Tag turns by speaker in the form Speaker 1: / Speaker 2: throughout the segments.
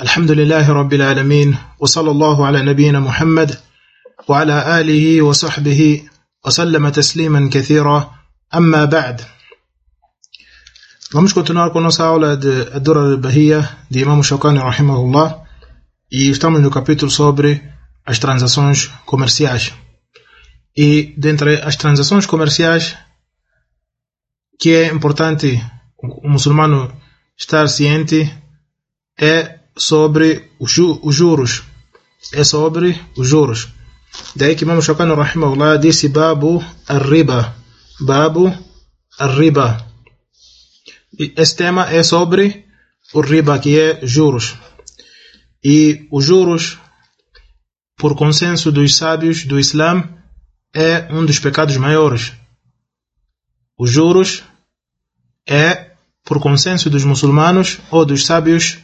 Speaker 1: الحمد لله رب العالمين وصلى الله على نبينا محمد وعلى آله وصحبه وسلم تسليما كثيرا أما بعد. Vamos continuar com a nossa aula de Ad-Durr al-Bahiyya de Imam Shawkani rahimahullah, e estamos no capítulo sobre as transações comerciais. E dentre as transações comerciais que é importante o muçulmano estar ciente é sobre os juros. É sobre os juros. Daí que Imam Shawkani rahimahullah disse Babu al-Riba. Babu al-Riba. Esse tema é sobre o riba, que é juros. E os juros, por consenso dos sábios do Islã, é um dos pecados maiores. Os juros é, por consenso dos muçulmanos ou dos sábios,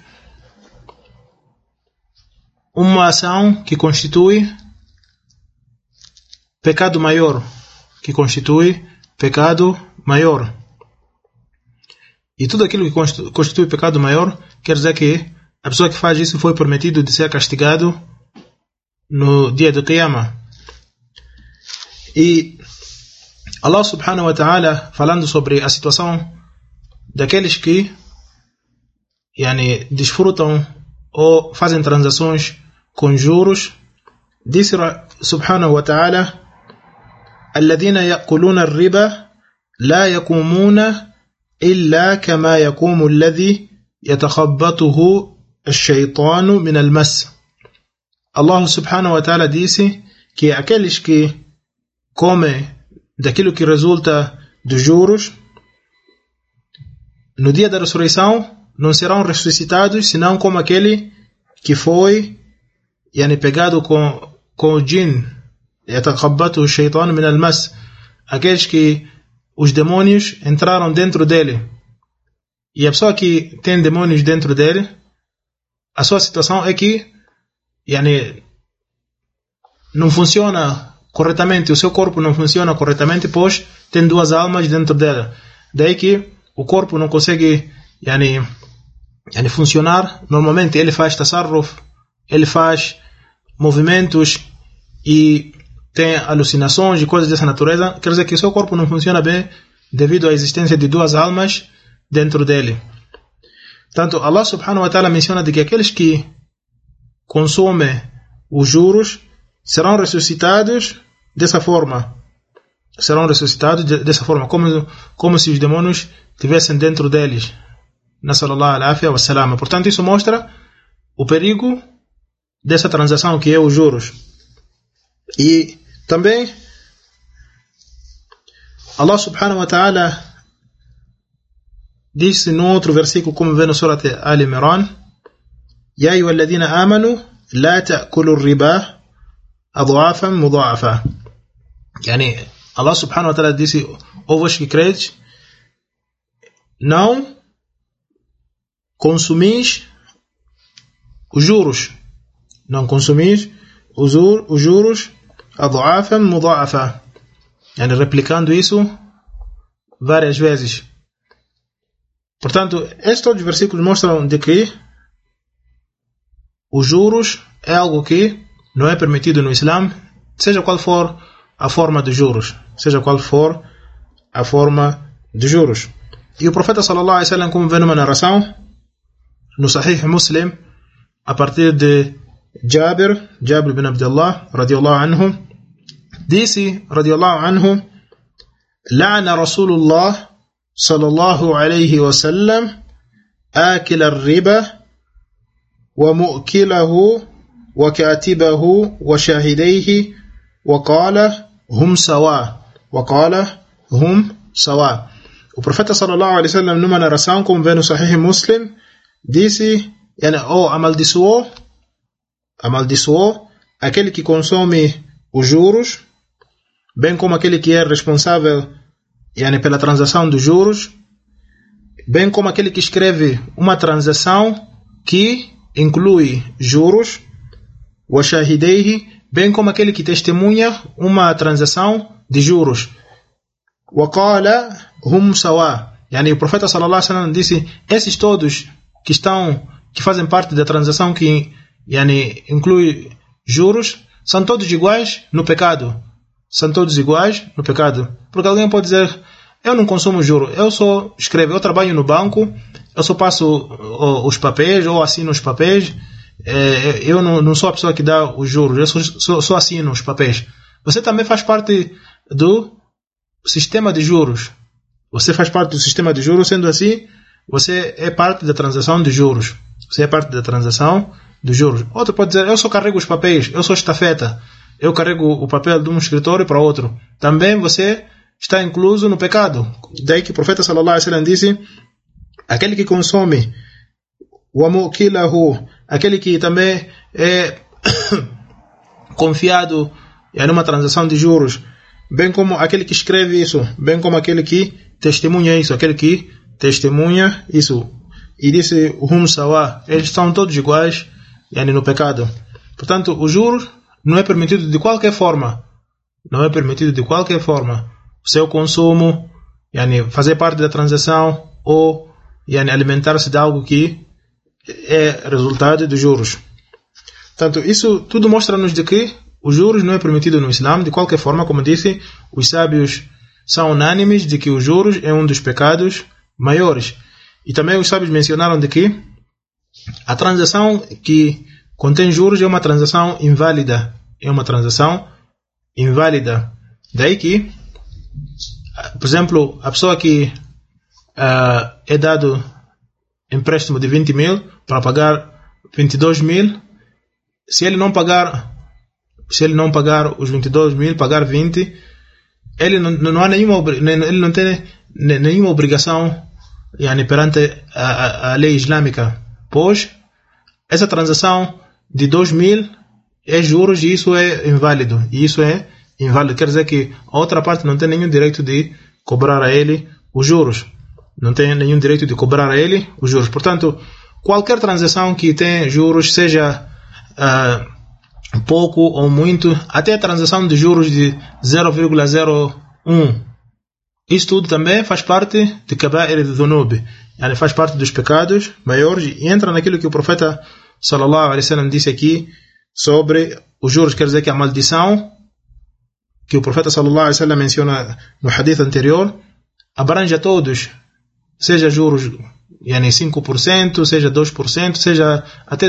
Speaker 1: uma ação que constitui pecado maior. Que constitui pecado maior. E tudo aquilo que constitui pecado maior quer dizer que a pessoa que faz isso foi prometido de ser castigado no dia do Qiyamah. E Allah subhanahu wa ta'ala, falando sobre a situação daqueles que desfrutam ou fazem transações com juros, disse subhanahu wa ta'ala: الذين يأكلون الربا لا يقومون إلا كما يقوم الذي يتخبطه الشيطان من المس. Allah subhanahu wa ta'ala disse que aqueles que comem daquilo que resulta dos juros, no dia da ressurreição não serão ressuscitados senão como aquele que foi pegado com o jinn, يتخبطه الشيطان من المس, aqueles que os demônios entraram dentro dele. E a pessoa que tem demônios dentro dele, a sua situação é que não funciona corretamente, o seu corpo não funciona corretamente, pois tem duas almas dentro dela. Daí que o corpo não consegue funcionar. Normalmente ele faz tasarruf, ele faz movimentos e tem alucinações e coisas dessa natureza. Quer dizer que o seu corpo não funciona bem devido à existência de duas almas dentro dele. Portanto, Allah subhanahu wa ta'ala menciona de que aqueles que consomem os juros serão ressuscitados dessa forma. Serão ressuscitados dessa forma, como se os demônios estivessem dentro deles. Nasallallahu al-afia wa salama. Portanto, isso mostra o perigo dessa transação que é os juros. E também Allah subhanahu wa ta'ala disse no outro versículo, como vê no Surat Al-Imran: Ya ayyuhalladhina amanu la ta'kulu ar-riba adha'afan mudha'afa. Allah subhanahu wa ta'ala disse: ó vós que credes, não consumis os juros. Não consumis os juros adha'afan mudha'afa. Replicando isso várias vezes. Portanto, estes versículos mostram de que os juros é algo que não é permitido no Islã, seja qual for a forma de juros. Seja qual for a forma de juros. E o profeta sallallahu alaihi wasallam, como vê numa narração no Sahih Muslim, a partir de Jabir bin Abdullah radiyallahu anhu, disse radiyallahu anhu: La'ana Rasulullah sallallahu alayhi wa sallam akil ar-riba wa mu'kilahu wa katibahu wa shahidayhi wa qala hum sawa. Wa qala hum sawa. O profeta sallallahu alayhi wa sallam, numa narração como vê no Sahih Muslim, disse, amaldiçoou aquele que consome os juros, bem como aquele que é responsável pela transação dos juros, bem como aquele que escreve uma transação que inclui juros, wa shahidayhi, bem como aquele que testemunha uma transação de juros, wa qala hum sawa. O profeta sallallahu alaihi wasallam disse: esses todos que estão que fazem parte da transação que inclui juros, são todos iguais no pecado. São todos iguais no pecado. Porque alguém pode dizer, eu não consumo juro, eu só escrevo, eu trabalho no banco, eu só passo os papéis, ou assino os papéis, eu não sou a pessoa que dá os juros, eu só assino os papéis. Você também faz parte do sistema de juros. Você faz parte do sistema de juros, sendo assim, você é parte da transação de juros. Você é parte da transação de juros. Outro pode dizer, eu só carrego os papéis, eu sou estafeta. Eu carrego o papel de um escritório para outro. Também você está incluso no pecado. Daí que o profeta sallallahu alaihi wasallam disse, aquele que consome o amukilahu, aquele que também é confiado numa transação de juros, bem como aquele que escreve isso, bem como aquele que testemunha isso, e disse hum sawa, eles estão todos iguais no pecado. Portanto, o juro não é permitido de qualquer forma. Não é permitido de qualquer forma. O seu consumo, fazer parte da transação, ou alimentar-se de algo que é resultado dos juros. Portanto, isso tudo mostra-nos de que os juros não é permitido no Islã de qualquer forma. Como disse, os sábios são unânimes de que os juros é um dos pecados maiores. E também os sábios mencionaram de que a transação que contém juros é uma transação inválida. É uma transação inválida. Daí que, por exemplo, a pessoa que é dado empréstimo de 20 mil para pagar 22 mil, se ele não pagar os 22 mil, pagar 20, ele não tem nenhuma obrigação perante a lei islâmica, pois essa transação de 2 mil é juros e isso é inválido. Quer dizer que a outra parte não tem nenhum direito de cobrar a ele os juros. Portanto, qualquer transação que tem juros, seja pouco ou muito, até a transação de juros de 0,01, isso tudo também faz parte de kaba'ir dhunub, faz parte dos pecados maiores e entra naquilo que o profeta sallallahu alaihi wasallam disse aqui sobre os juros. Quer dizer que a maldição que o profeta sallallahu alaihi wasallam menciona no hadith anterior abrange a todos, seja juros 5%, seja 2%, seja até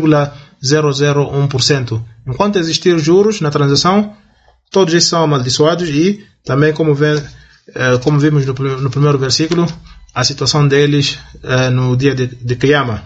Speaker 1: 0,001%. Enquanto existir juros na transação, todos esses são amaldiçoados e também, como vimos no primeiro versículo, a situação deles no dia de Qiyamah.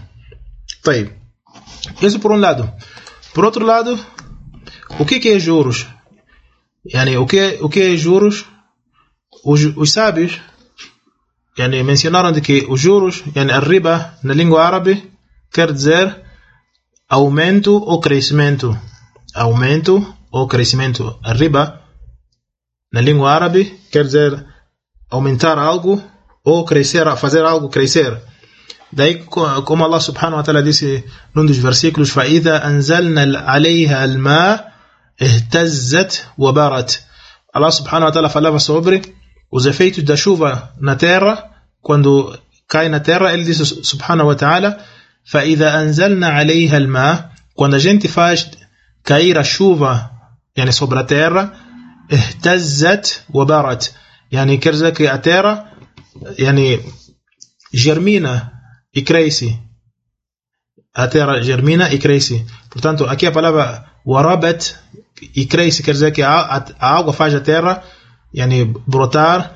Speaker 1: Isso por um lado. Por outro lado, o que é juros? O que é juros? Os sábios mencionaram de que os juros, a riba, na língua árabe, quer dizer aumento ou crescimento. Aumento ou crescimento. A riba, na língua árabe, quer dizer aumentar algo ou crescer, fazer algo crescer. Daí, como Allah subhanahu wa ta'ala disse num dos versículos, فَإِذَا أَنزَلْنَا عَلَيْهَا الْمَاءَ اهْتَزَّتْ وَبَرَتْ. Allah subhanahu wa ta'ala falava sobre os efeitos da chuva na terra. Quando cai na terra, ele disse subhanahu wa ta'ala, فَإِذَا أَنزَلْنَا عَلَيْهَا الْمَاءَ, quando a gente faz cair a chuva sobre a terra, اهْتَزَّتْ وَبَرَتْ, quer dizer que a terra germina e cresce. A terra germina e cresce. Portanto, aqui a palavra warabat, e cresce, quer dizer que a água faz a terra brotar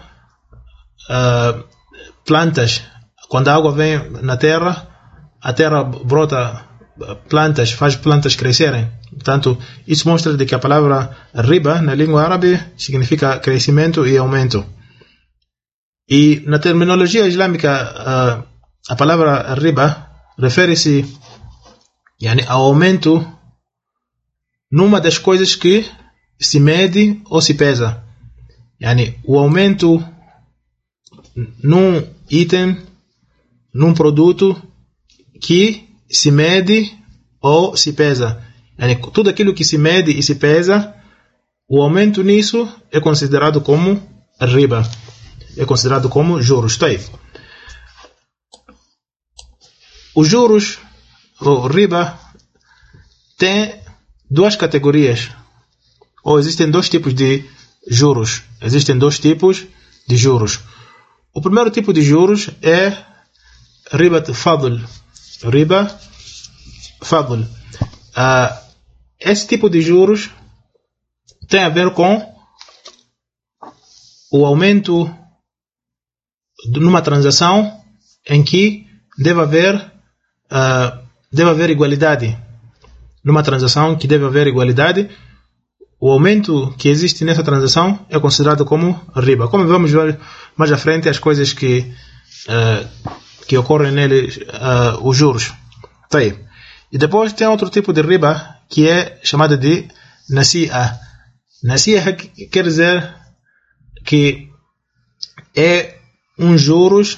Speaker 1: plantas. Quando a água vem na terra, a terra brota plantas, faz plantas crescerem. Portanto, isso mostra de que a palavra riba na língua árabe significa crescimento e aumento. E na terminologia islâmica, a palavra riba refere-se ao aumento numa das coisas que se mede ou se pesa. O aumento num item, num produto que se mede ou se pesa. Tudo aquilo que se mede e se pesa, o aumento nisso é considerado como riba. É considerado como juros. Os juros o riba tem duas categorias, ou existem dois tipos de juros. Existem dois tipos de juros. O primeiro tipo de juros é riba fadl. Riba fadl. Esse tipo de juros tem a ver com o aumento numa transação em que deve haver igualdade. Numa transação que deve haver igualdade, o aumento que existe nessa transação é considerado como riba. Como vamos ver mais à frente, as coisas que ocorrem nele, os juros. Tá aí. E depois tem outro tipo de riba que é chamada de nasi'a. Nasi'a quer dizer que é juros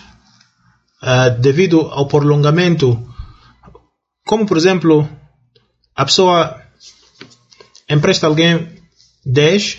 Speaker 1: devido ao prolongamento. Como, por exemplo, a pessoa empresta alguém 10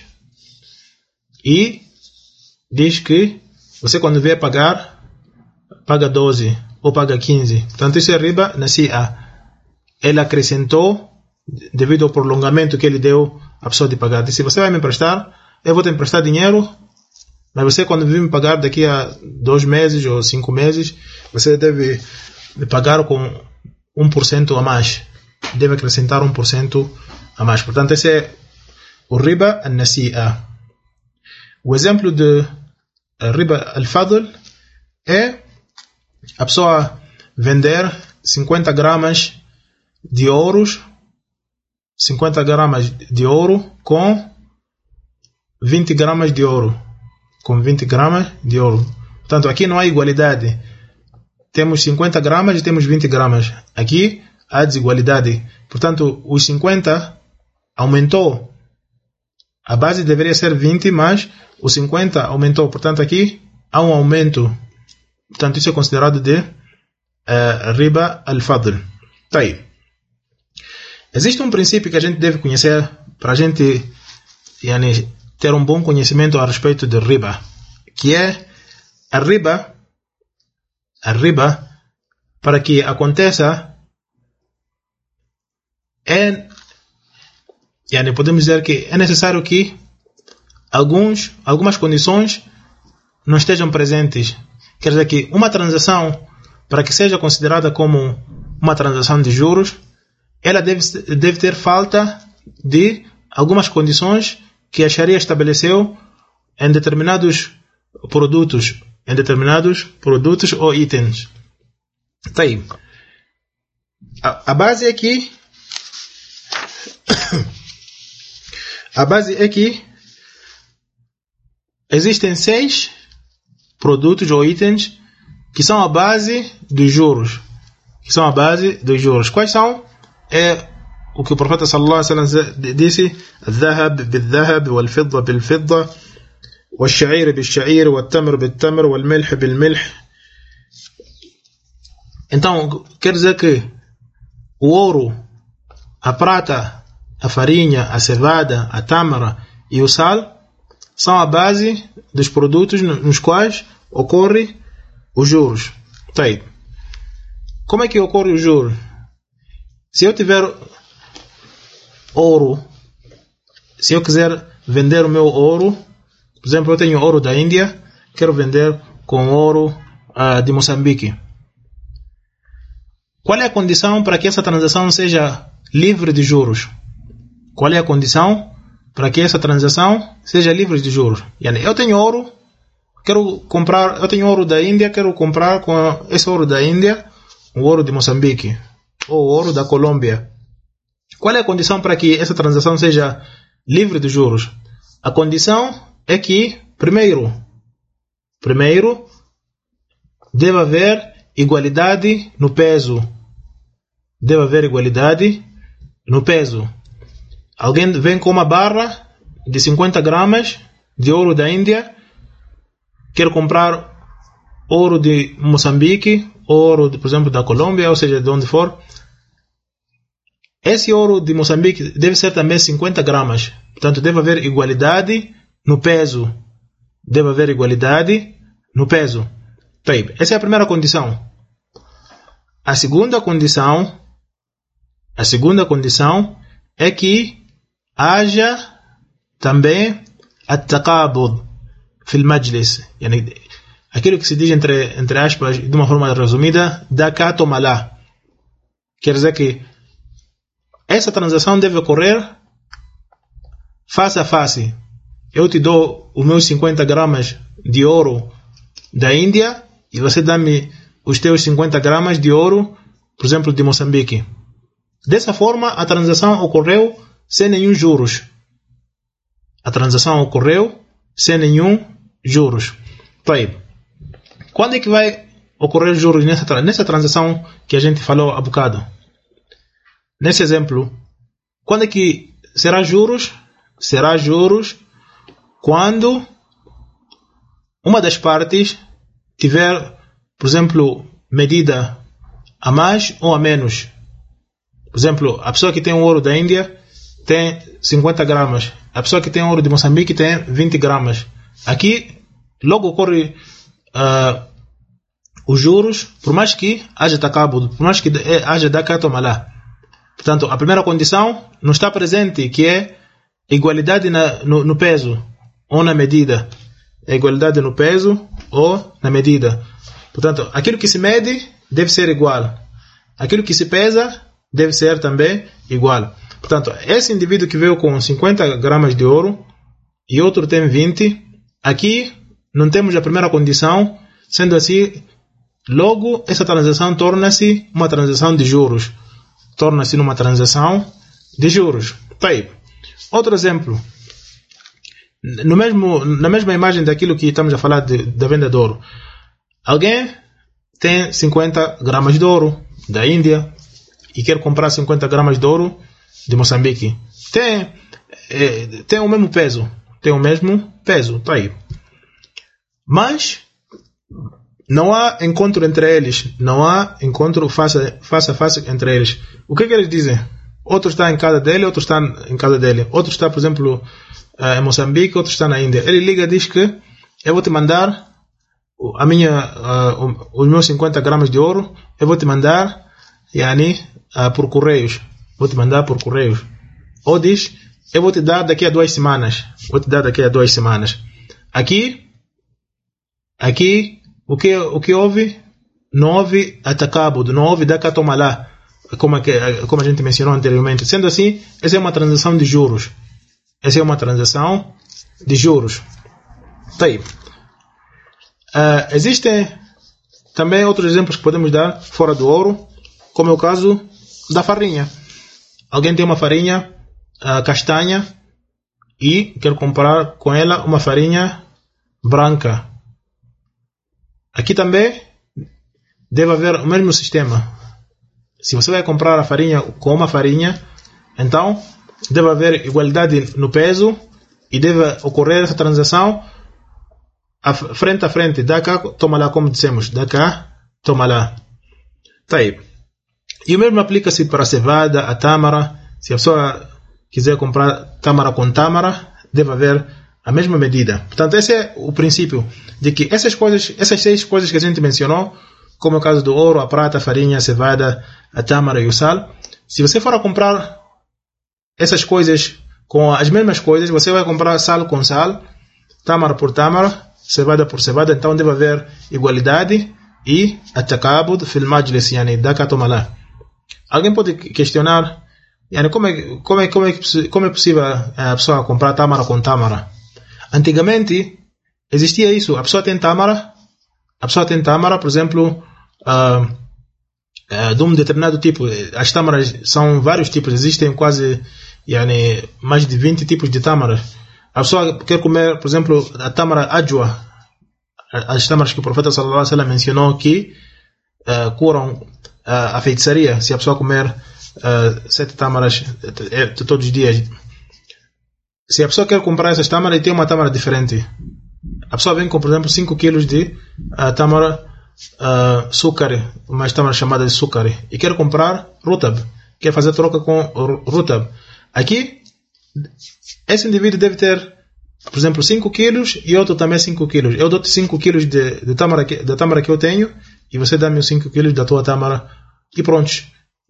Speaker 1: e diz que você, quando vier pagar, paga 12 ou paga 15. Portanto, isso é riba nasi'a. Ele acrescentou devido ao prolongamento que ele deu à pessoa de pagar. Disse: você vai me emprestar, eu vou te emprestar dinheiro, mas você, quando vir me pagar daqui a 2 meses ou 5 meses, você deve me pagar com 1% a mais. Deve acrescentar 1% a mais. Portanto, esse é o riba al-nasi'a. O exemplo de riba al-fadl é a pessoa vender 50 gramas de ouros, 50 gramas de ouro com 20 gramas de ouro. Com 20 gramas de ouro. Portanto, aqui não há igualdade. Temos 50 gramas e temos 20 gramas. Aqui há desigualdade. Portanto, os 50 aumentou. A base deveria ser 20, mas o 50 aumentou. Portanto, aqui há um aumento. Portanto, isso é considerado de riba al-fadl. Tá aí. Existe um princípio que a gente deve conhecer para a gente ter um bom conhecimento a respeito de riba, que é a riba, para que aconteça, podemos dizer que é necessário que algumas condições não estejam presentes. Quer dizer que uma transação, para que seja considerada como uma transação de juros, ela deve ter falta de algumas condições que a Sharia estabeleceu em determinados produtos ou itens. Tá aí. A base é que existem 6 produtos ou itens que são a base dos juros. Quais são? É o que o profeta sallallahu alaihi wasallam disse: الذهب بالذهب والفضة بالفضة والشعير بالشعير والتمر بالتمر والملح بالملح. Então, quer dizer que o ouro, a prata, a farinha, a cevada, a tâmara e o sal são a base dos produtos nos quais ocorre os juros. Tá aí. Como é que ocorre os juros? Se eu tiver ouro, se eu quiser vender o meu ouro, por exemplo, eu tenho ouro da Índia, quero vender com ouro de Moçambique. Qual é a condição para que essa transação seja livre de juros? Qual é a condição para que essa transação seja livre de juros? Eu tenho ouro, eu tenho ouro da Índia, quero comprar com esse ouro da Índia o ouro de Moçambique ou ouro da Colômbia. Qual é a condição para que essa transação seja livre de juros? A condição é que, primeiro, deve haver igualdade no peso. Alguém vem com uma barra de 50 gramas de ouro da Índia, quer comprar ouro de Moçambique, ouro, por exemplo, da Colômbia, ou seja, de onde for. Esse ouro de Moçambique deve ser também 50 gramas. Portanto, deve haver igualdade no peso. Essa é a primeira condição. A segunda condição A segunda condição é que haja também at-taqabud fil majlis, yani aquilo que se diz entre aspas, de uma forma resumida, da cá toma lá. Quer dizer que essa transação deve ocorrer face a face. Eu te dou os meus 50 gramas de ouro da Índia e você dá-me os teus 50 gramas de ouro, por exemplo, de Moçambique. Dessa forma, a transação ocorreu sem nenhum juros. A transação ocorreu sem nenhum juros. Tá. Quando é que vai ocorrer juros nessa transação que a gente falou há bocado? Nesse exemplo, quando é que será juros? Será juros quando uma das partes tiver, por exemplo, medida a mais ou a menos. Por exemplo, a pessoa que tem ouro da Índia tem 50 gramas. A pessoa que tem ouro de Moçambique tem 20 gramas. Aqui, logo ocorre os juros, por mais que haja taqabud, por mais que haja daká toma lá. Portanto, a primeira condição não está presente, que é igualdade no peso ou na medida. É igualdade no peso ou na medida. Portanto, aquilo que se mede deve ser igual. Aquilo que se pesa deve ser também igual. Portanto, esse indivíduo que veio com 50 gramas de ouro e outro tem 20, aqui não temos a primeira condição, sendo assim, logo essa transação torna-se uma transação de juros. Torna-se numa transação de juros. Tá aí. Outro exemplo. Na mesma imagem daquilo que estamos a falar da venda de ouro. Alguém tem 50 gramas de ouro da Índia e quer comprar 50 gramas de ouro de Moçambique. Tem o mesmo peso. Tem o mesmo peso. Tá aí. Mas não há encontro entre eles. Não há encontro face a face entre eles. O que eles dizem? Outro está em casa dele, outro está em casa dele. Outro está, por exemplo, em Moçambique, outro está na Índia. Ele liga e diz que eu vou te mandar os meus 50 gramas de ouro, eu vou te mandar por correios. Vou te mandar por correios. Ou diz, eu vou te dar daqui a 2 semanas. Vou te dar daqui a 2 semanas. Aqui, o que houve? Não houve atacabud, não houve daká toma lá, como a gente mencionou anteriormente. Sendo assim, essa é uma transação de juros. Essa é uma transação de juros. Tá aí. Existem também outros exemplos que podemos dar fora do ouro, como é o caso da farinha. Alguém tem uma farinha castanha e quer comprar com ela uma farinha branca. Aqui também deve haver o mesmo sistema. Se você vai comprar a farinha com uma farinha, então deve haver igualdade no peso e deve ocorrer essa transação frente a frente. Daká toma lá, como dissemos. Daká toma lá. Tá aí. E o mesmo aplica-se para a cevada, a tâmara. Se a pessoa quiser comprar tâmara com tâmara, deve haver a mesma medida. Portanto, esse é o princípio de que essas 6 coisas que a gente mencionou, como é o caso do ouro, a prata, a farinha, a cevada, a tâmara e o sal, se você for a comprar essas coisas com as mesmas coisas, você vai comprar sal com sal, tâmara por tâmara, cevada por cevada, então deve haver igualdade e at-taqabud fil majlis, yani daká toma lá. Alguém pode questionar, como é possível a pessoa comprar tâmara com tâmara? Antigamente existia isso. A pessoa tem tâmara, por exemplo, de um determinado tipo. As tâmaras são vários tipos, existem quase mais de 20 tipos de tâmaras. A pessoa quer comer, por exemplo, a tâmara ajwa, as tâmaras que o profeta sallallahu alaihi wasallam mencionou que curam a feitiçaria. Se a pessoa comer 7 tâmaras todos os dias, se a pessoa quer comprar essas tâmaras e tem uma tâmara diferente, a pessoa vem com, por exemplo, 5 quilos de tâmara sucari, uma tâmara chamada de sucari, e quer comprar rutab, quer fazer troca com rutab. Aqui, esse indivíduo deve ter, por exemplo, 5 quilos e outro também 5 quilos. Eu dou-te 5 quilos da tâmara que eu tenho e você dá-me os 5 quilos da tua tâmara e pronto.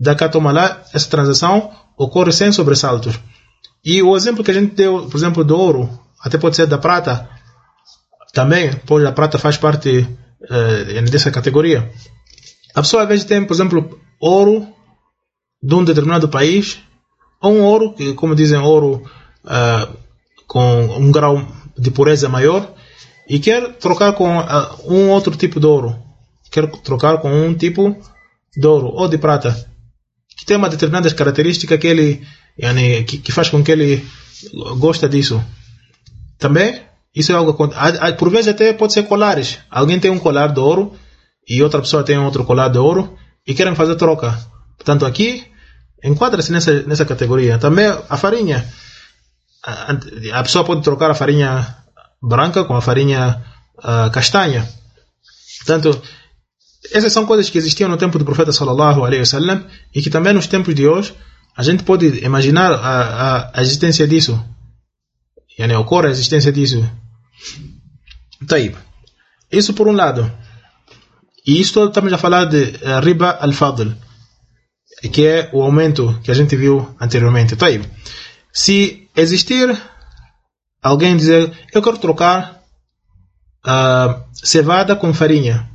Speaker 1: da cá toma lá, essa transação ocorre sem sobressaltos. E o exemplo que a gente deu, por exemplo, do ouro, até pode ser da prata, também, pois a prata faz parte dessa categoria. A pessoa às vezes tem, por exemplo, ouro de um determinado país, ou um ouro, que, como dizem, ouro com um grau de pureza maior, e quer trocar com um outro tipo de ouro. Quer trocar com um tipo de ouro, ou de prata, que tem uma determinada característica que ele, que faz com que ele gosta disso. Também, isso é algo, por vezes até pode ser colares. Alguém tem um colar de ouro, e outra pessoa tem outro colar de ouro, e querem fazer troca. Portanto, aqui, enquadra-se nessa categoria. Também a farinha. A pessoa pode trocar a farinha branca com a farinha castanha. Portanto, essas são coisas que existiam no tempo do profeta sallallahu alaihi wasallam e que também nos tempos de hoje a gente pode imaginar a existência disso. Ocorre a existência disso. Taib. Isso por um lado. E isto estamos a falar de riba al-fadl, que é o aumento que a gente viu anteriormente. Taib. Se existir alguém dizer, eu quero trocar cevada com farinha.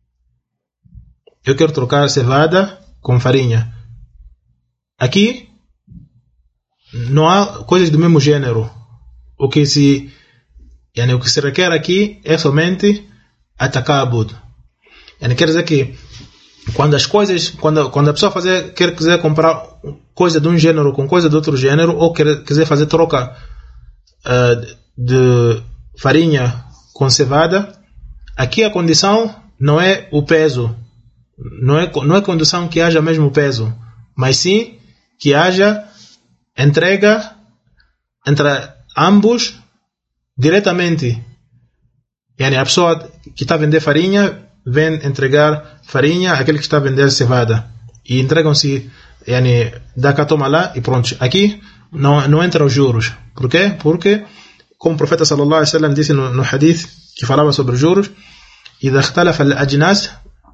Speaker 1: Eu quero trocar cevada com farinha. Aqui não há coisas do mesmo gênero. O que se requer aqui é somente atacabud. Quer dizer que quando a pessoa quiser comprar coisa de um gênero com coisa de outro gênero, ou quiser fazer troca de farinha com cevada, aqui a condição não é o peso, não é condição que haja mesmo peso, mas sim que haja entrega entre ambos diretamente. A pessoa que está a vender farinha vem entregar farinha àquele que está a vender cevada, e entregam-se da cá toma lá e pronto. Aqui não entra os juros. Por quê? Porque, como o profeta sallallahu alaihi wasallam disse no hadith que falava sobre os juros, إذا اختلف الأجناس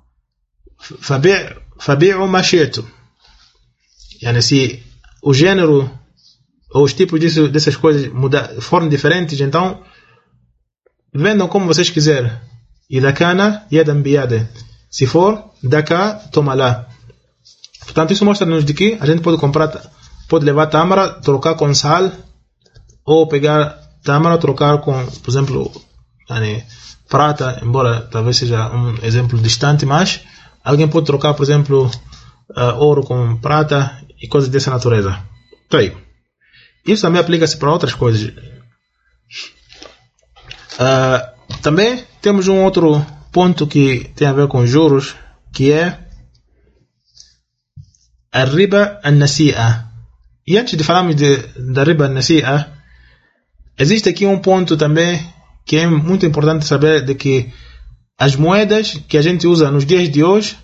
Speaker 1: فبيعوا ما شئتم. Se o gênero ou os tipos dessas coisas forem diferentes, então vendam como vocês quiserem. إذا كان يدا بيد. Se for da cá toma lá. Portanto, isso mostra-nos de que a gente pode levar tâmara, trocar com sal, ou pegar tâmara, trocar com, por exemplo, prata, embora talvez seja um exemplo distante, mas alguém pode trocar, por exemplo, ouro com prata e coisas dessa natureza. Então, aí. Isso também aplica-se para outras coisas. Também temos um outro ponto que tem a ver com juros, que é a riba an-nasi'a. E antes de falarmos da riba an-nasi'a, existe aqui um ponto também que é muito importante saber, de que as moedas que a gente usa nos dias de hoje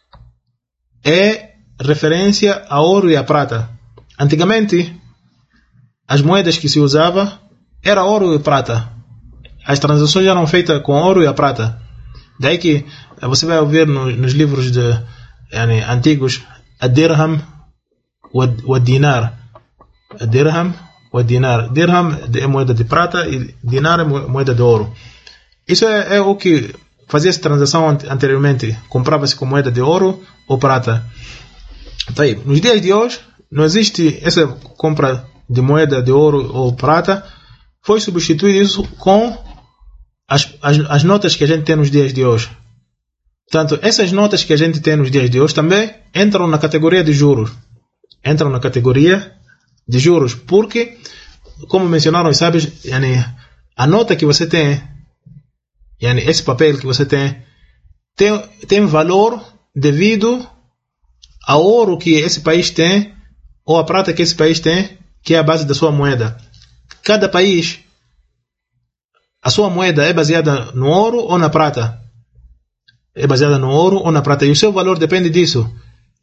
Speaker 1: é referência a ouro e a prata. Antigamente, as moedas que se usava era ouro e prata. As transações eram feitas com ouro e a prata. Daí que você vai ouvir nos livros antigos a dirham o dinar. A dirham o dinar. Dirham é moeda de prata e dinar é moeda de ouro. Isso é o que fazia essa transação anteriormente. Comprava-se com moeda de ouro ou prata. Então, aí, nos dias de hoje não existe essa compra de moeda de ouro ou prata. Foi substituído isso com as notas que a gente tem nos dias de hoje. Portanto, essas notas que a gente tem nos dias de hoje também entram na categoria de juros. Entram na categoria de juros, porque, como mencionaram os sábios, a nota que você tem, esse papel que você tem valor devido ao ouro que esse país tem, ou a prata que esse país tem, que é a base da sua moeda. Cada país, a sua moeda é baseada no ouro ou na prata. É baseada no ouro ou na prata. E o seu valor depende disso.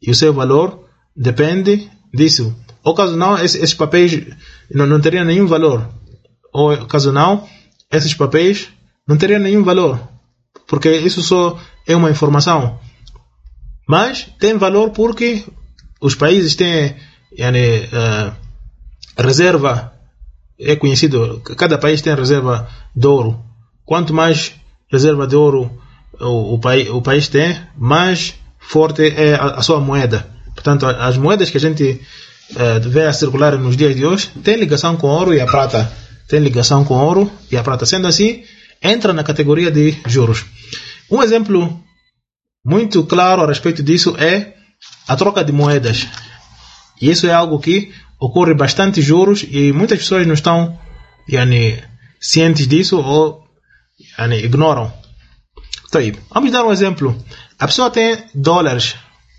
Speaker 1: Ou caso não, esses papéis não teriam nenhum valor. Ou caso não, esses papéis não teriam nenhum valor. Porque isso só é uma informação. Mas tem valor porque os países têm reserva, é conhecido, cada país tem reserva de ouro. Quanto mais reserva de ouro o país tem, mais forte é a sua moeda. Portanto, as moedas que a gente vê a circular nos dias de hoje têm ligação com ouro e a prata. Tem ligação com ouro e a prata. Sendo assim, entra na categoria de juros. Um exemplo muito claro a respeito disso é a troca de moedas. E isso é algo que ocorre bastante juros e muitas pessoas não estão cientes disso ou ignoram. Então, vamos dar um exemplo. A pessoa tem dólares.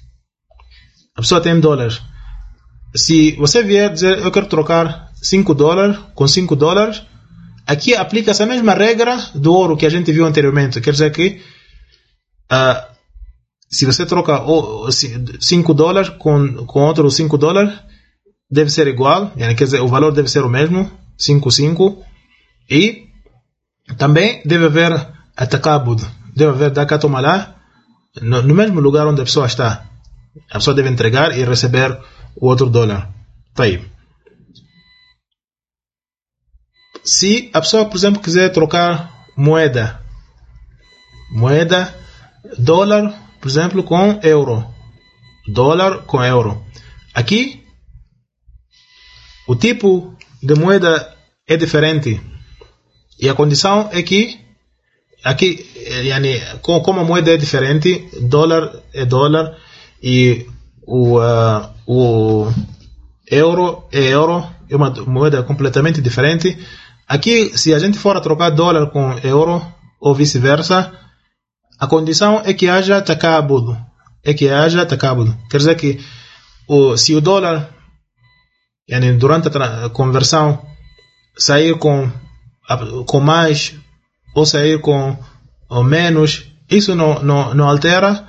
Speaker 1: Se você vier dizer, eu quero trocar $5 com $5, aqui aplica-se a mesma regra do ouro que a gente viu anteriormente. Quer dizer que se você troca $5 com outro $5, deve ser igual, quer dizer, o valor deve ser o mesmo, 5. E também deve haver atacabud, deve haver dakatomalá no mesmo lugar onde a pessoa está. A pessoa deve entregar e receber o outro dólar. Tá aí. Se a pessoa, por exemplo, quiser trocar moeda, dólar, por exemplo, com euro, aqui o tipo de moeda é diferente e a condição é que aqui, como a moeda é diferente, dólar é dólar e o euro é euro, é uma moeda completamente diferente. Aqui, se a gente for a trocar dólar com euro ou vice-versa, a condição é que haja takabud. Quer dizer que se o dólar, durante a conversão, sair com mais ou sair com menos, isso não altera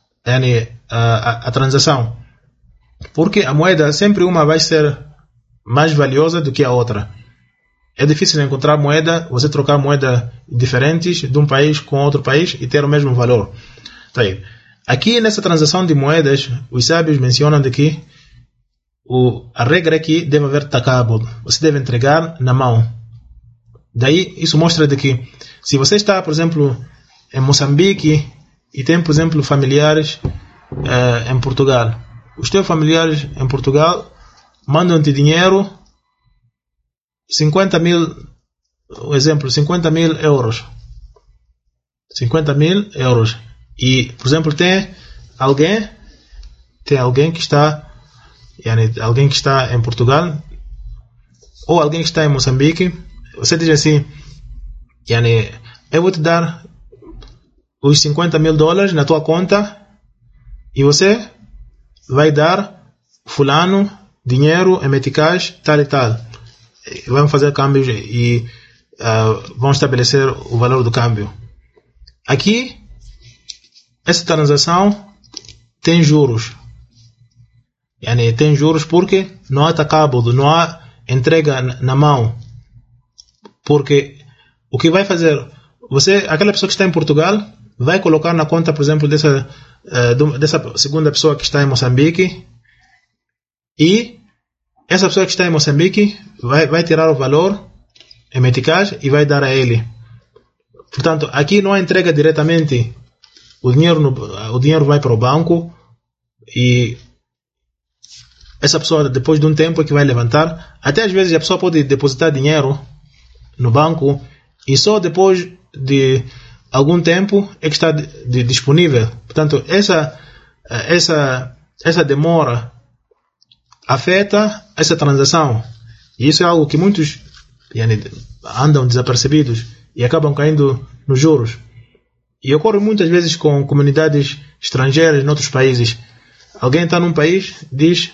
Speaker 1: a transação. Porque a moeda, sempre uma vai ser mais valiosa do que a outra. É difícil encontrar você trocar moeda diferentes de um país com outro país e ter o mesmo valor. Tá aí. Aqui nessa transação de moedas, os sábios mencionam de que a regra é que deve haver takabud. Você deve entregar na mão. Daí isso mostra de que se você está, por exemplo, em Moçambique e tem, por exemplo, familiares em Portugal, os teus familiares em Portugal mandam-te dinheiro, 50 mil euros. 50 mil euros. E, por exemplo, tem alguém que está em Portugal ou alguém que está em Moçambique. Você diz assim, eu vou te dar os $50 mil na tua conta e você vai dar fulano dinheiro em meticais, tal e tal. Vamos fazer câmbios e vamos estabelecer o valor do câmbio. Aqui, essa transação tem juros. Tem juros porque não há takabud, não há entrega na mão. Porque o que vai fazer, aquela pessoa que está em Portugal, vai colocar na conta, por exemplo, dessa segunda pessoa que está em Moçambique, e essa pessoa que está em Moçambique vai tirar o valor em meticais e vai dar a ele. Portanto, aqui não há entrega diretamente. O dinheiro vai para o banco e essa pessoa, depois de um tempo, é que vai levantar. Até às vezes a pessoa pode depositar dinheiro no banco e só depois de algum tempo é que está disponível. Portanto, essa demora afeta essa transação. E isso é algo que muitos andam desapercebidos e acabam caindo nos juros. E ocorre muitas vezes com comunidades estrangeiras em outros países. Alguém está num país, diz,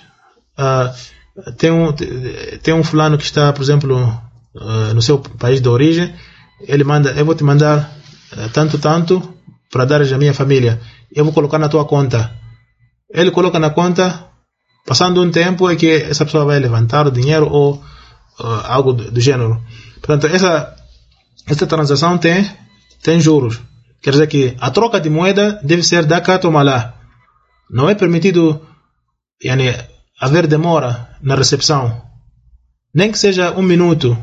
Speaker 1: tem um fulano que está, por exemplo, no seu país de origem, ele manda, eu vou te mandar tanto para dar à minha família, eu vou colocar na tua conta. Ele coloca na conta, passando um tempo é que essa pessoa vai levantar o dinheiro ou algo do gênero. Portanto, essa transação tem juros. Quer dizer que a troca de moeda deve ser dakat ou malá. Não é permitido haver demora na recepção, nem que seja 1 minuto,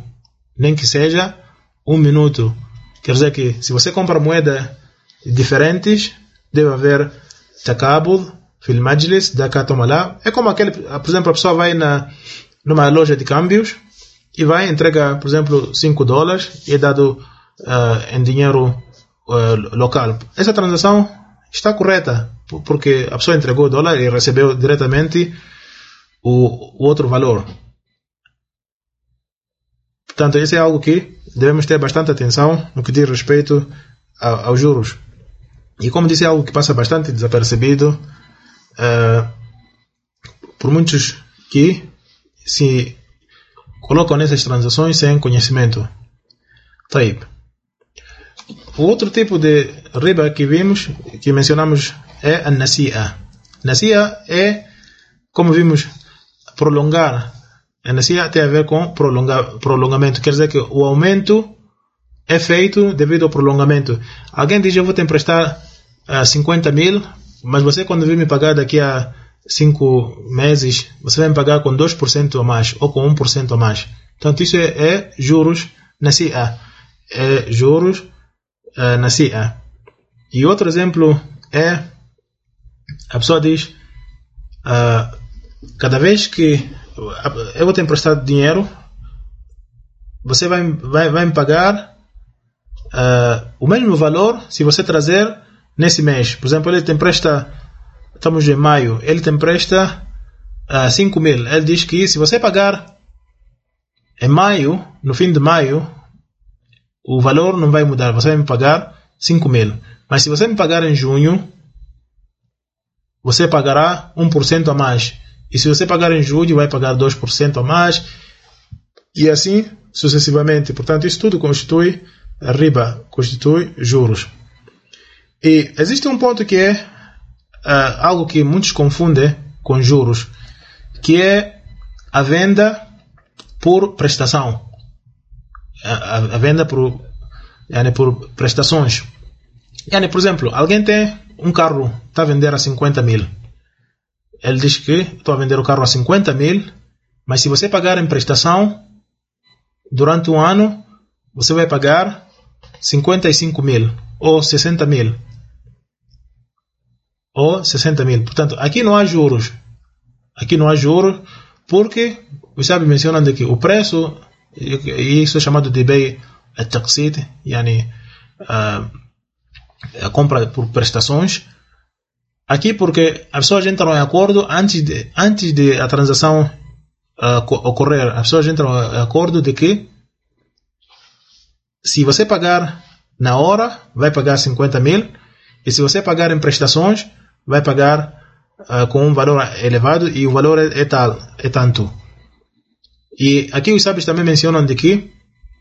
Speaker 1: quer dizer que se você compra moedas diferentes, deve haver takabud, fil majlis, da cá toma lá. É como por exemplo, a pessoa vai numa loja de câmbios e vai entrega, por exemplo, $5 e é dado em dinheiro local. Essa transação está correta, porque a pessoa entregou $1 e recebeu diretamente o outro valor. Portanto, isso é algo que devemos ter bastante atenção no que diz respeito aos juros. E como disse, é algo que passa bastante desapercebido por muitos que se colocam nessas transações sem conhecimento. Taib. O outro tipo de riba que mencionamos, é a nasi'a. Nasi'a é, como vimos, prolongar. A nasi'a tem a ver com prolongamento. Quer dizer que o aumento é feito devido ao prolongamento. Alguém diz: eu vou te emprestar 50 mil, mas você, quando vir me pagar daqui a 5 meses, você vai me pagar com 2% a mais ou com 1% a mais. Portanto, isso é juros nasi'a. É juros nasi'a. E outro exemplo é, a pessoa diz: cada vez que eu vou te emprestar dinheiro, você vai me pagar o mesmo valor se você trazer nesse mês. Por exemplo, ele te empresta, estamos em maio, ele te empresta 5 mil. Ele diz que se você pagar em maio, no fim de maio, o valor não vai mudar, você vai me pagar 5 mil. Mas se você me pagar em junho, você pagará 1% a mais. E se você pagar em julho, vai pagar 2% a mais. E assim sucessivamente. Portanto, isso tudo constitui riba, constitui juros. E existe um ponto que é algo que muitos confundem com juros, que é a venda por prestação. A venda por prestações. Por exemplo, alguém tem um carro, está a vender a 50 mil. Ele diz que estou a vender o carro a 50 mil, mas se você pagar em prestação, durante um ano, você vai pagar 55 mil ou 60 mil. Portanto, aqui não há juros. Porque os sábios mencionam que o preço, e isso é chamado de bei al-taqsid, a compra por prestações. Aqui porque as pessoas entram em acordo antes de a transação ocorrer. As pessoas entram em acordo de que se você pagar na hora, vai pagar 50 mil, e se você pagar em prestações, vai pagar com um valor elevado, e o valor é tanto. E aqui os sábios também mencionam de que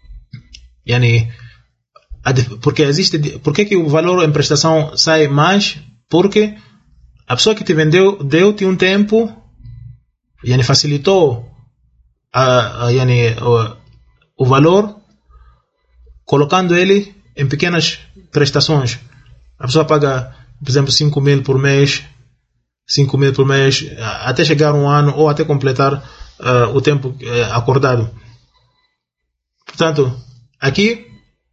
Speaker 1: por que o valor em prestação sai mais? Porque a pessoa que te vendeu deu-te um tempo, facilitou o valor, colocando ele em pequenas prestações. A pessoa paga, por exemplo, 5 mil por mês, até chegar um ano ou até completar o tempo acordado. Portanto, aqui,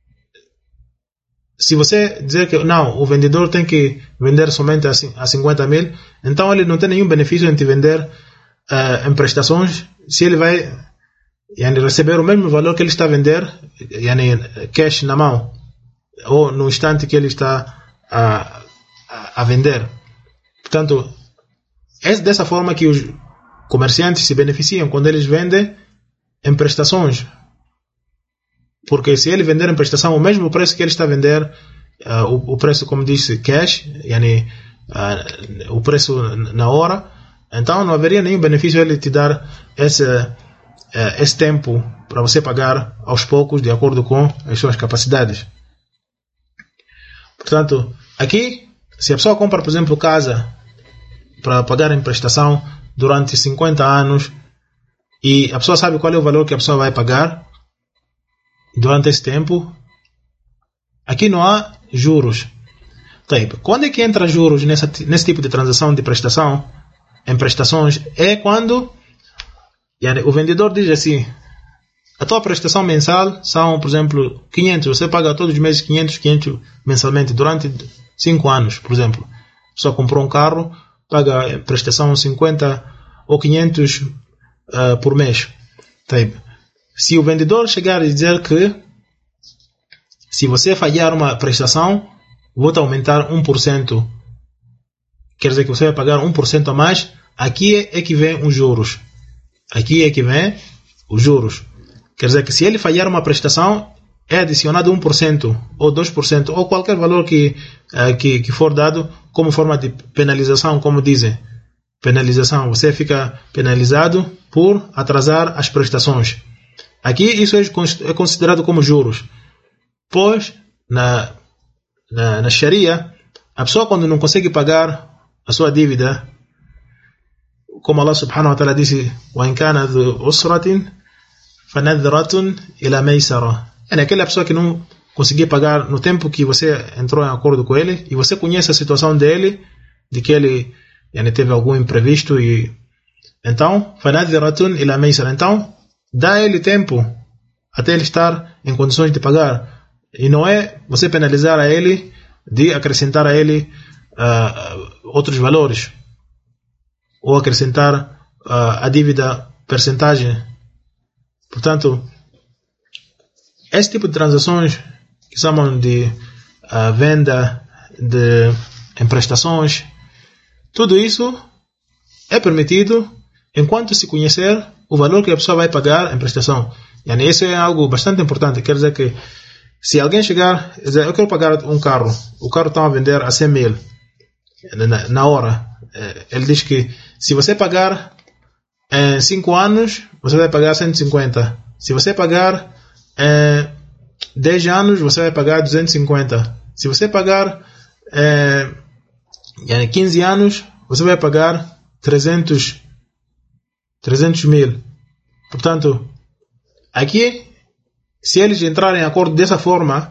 Speaker 1: se você dizer que não, o vendedor tem que vender somente a 50 mil, então ele não tem nenhum benefício em te vender em prestações, se ele vai receber o mesmo valor que ele está a vender cash na mão, ou no instante que ele está a vender. Portanto, é dessa forma que os comerciantes se beneficiam quando eles vendem em prestações. Porque se ele vender em prestação o mesmo preço que ele está a vender, o preço, como disse, cash, o preço na hora, então não haveria nenhum benefício ele te dar esse tempo para você pagar aos poucos, de acordo com as suas capacidades. Portanto, aqui, se a pessoa compra, por exemplo, casa para pagar em prestação durante 50 anos, e a pessoa sabe qual é o valor que a pessoa vai pagar durante esse tempo, aqui não há juros. Quando é que entra juros nesse tipo de transação de prestação? em prestações é quando o vendedor diz assim: a tua prestação mensal são, por exemplo, 500, você paga todos os meses 500 mensalmente durante 5 anos, por exemplo. Só comprou um carro, paga prestação 50 ou 500 por mês. Se o vendedor chegar e dizer que se você falhar uma prestação, vou-te aumentar 1%, quer dizer que você vai pagar 1% a mais, aqui é que vem os juros. Aqui é que vem os juros. Quer dizer que se ele falhar uma prestação, é adicionado 1% ou 2% ou qualquer valor que for dado como forma de penalização, como dizem. Penalização, você fica penalizado por atrasar as prestações. Aqui isso é considerado como juros. Pois, na Sharia, a pessoa quando não consegue pagar a sua dívida, como Allah subhanahu wa ta'ala disse: وَإِنْ كَانَ ذُو أُسْرَةٍ فَنَذْرَةٌ إِلَى مَيْسَرَةٍ. É aquela pessoa que não conseguir pagar no tempo que você entrou em acordo com ele, e você conhece a situação dele, de que ele teve algum imprevisto, e então فَنَذْرَةٌ إِلَى مَيْسَرَةٍ, então dá ele tempo até ele estar em condições de pagar, e não é você penalizar a ele de acrescentar a ele outros valores, ou acrescentar a dívida percentagem. Portanto, esse tipo de transações que chamam de venda de emprestações, tudo isso é permitido enquanto se conhecer o valor que a pessoa vai pagar em prestação. Isso é algo bastante importante. Quer dizer que se alguém chegar e dizer: eu quero pagar um carro, o carro está a vender a 100 mil na hora, ele diz que se você pagar em 5 anos, você vai pagar 150. Se você pagar em 10 anos, você vai pagar 250. Se você pagar em 15 anos, você vai pagar 300 mil. Portanto, aqui, se eles entrarem em acordo dessa forma,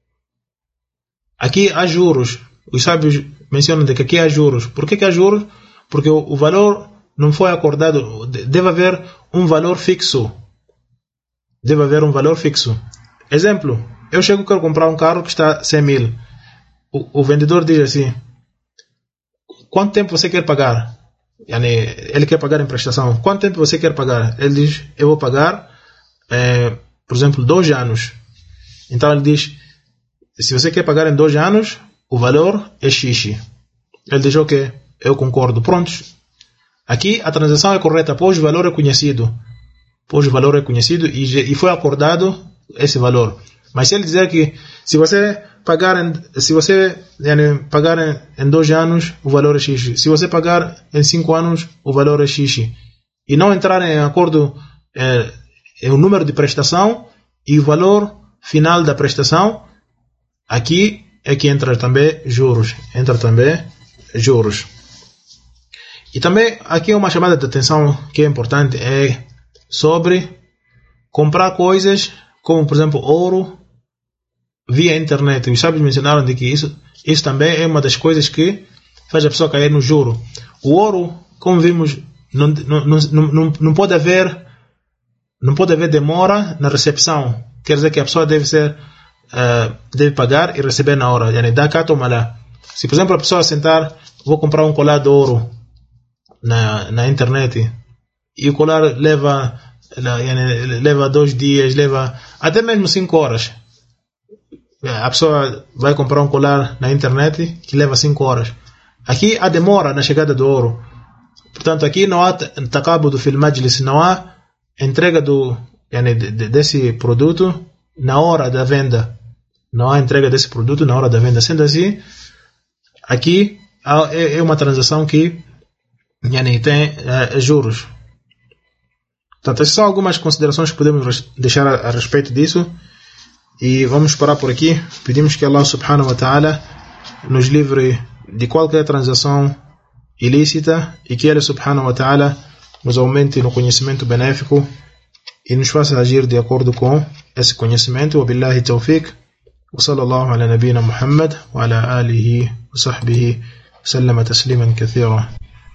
Speaker 1: aqui há juros. Os sábios mencionam de que aqui há juros. Por que há juros? Porque o valor não foi acordado. Deve haver um valor fixo. Deve haver um valor fixo. Exemplo, eu chego e quero comprar um carro que está 100 mil. O vendedor diz assim: quanto tempo você quer pagar? Ele quer pagar em prestação. Quanto tempo você quer pagar? Ele diz: eu vou pagar, por exemplo, 2 anos. Então ele diz: se você quer pagar em 2 anos, o valor é X. Ele diz: ok, eu concordo. Prontos. Aqui a transação é correta, pois o valor é conhecido. E foi acordado esse valor. Mas se ele dizer que se você pagar em 2 anos, o valor é X. Se você pagar em 5 anos, o valor é X. E não entrar em acordo o número de prestação e o valor final da prestação, aqui é que entra também juros. E também aqui uma chamada de atenção que é importante é sobre comprar coisas como, por exemplo, ouro via internet. Os sábios mencionaram de que isso também é uma das coisas que faz a pessoa cair no juro. O ouro, como vimos, não pode haver demora na recepção. Quer dizer que a pessoa deve pagar e receber na hora. Dá cá, toma lá. Se, por exemplo, a pessoa sentar: vou comprar um colar de ouro na internet, e o colar leva 2 dias, leva até mesmo 5 horas. A pessoa vai comprar um colar na internet que leva 5 horas. Aqui há demora na chegada do ouro. Portanto, aqui não há taqabudu fil majlis, não há entrega desse produto na hora da venda. Não há entrega desse produto na hora da venda. Sendo assim, aqui é uma transação que tem juros. Portanto, essas são algumas considerações que podemos deixar a respeito disso. E vamos parar por aqui. Pedimos que Allah subhanahu wa ta'ala nos livre de qualquer transação ilícita, e que Ele subhanahu wa ta'ala nos aumente no conhecimento benéfico e nos faça agir de acordo com esse conhecimento. Wa billahi tawfiq. Wa sallallahu ala nabina Muhammad wa ala alihi wa sahbihi sallama tasliman kathira.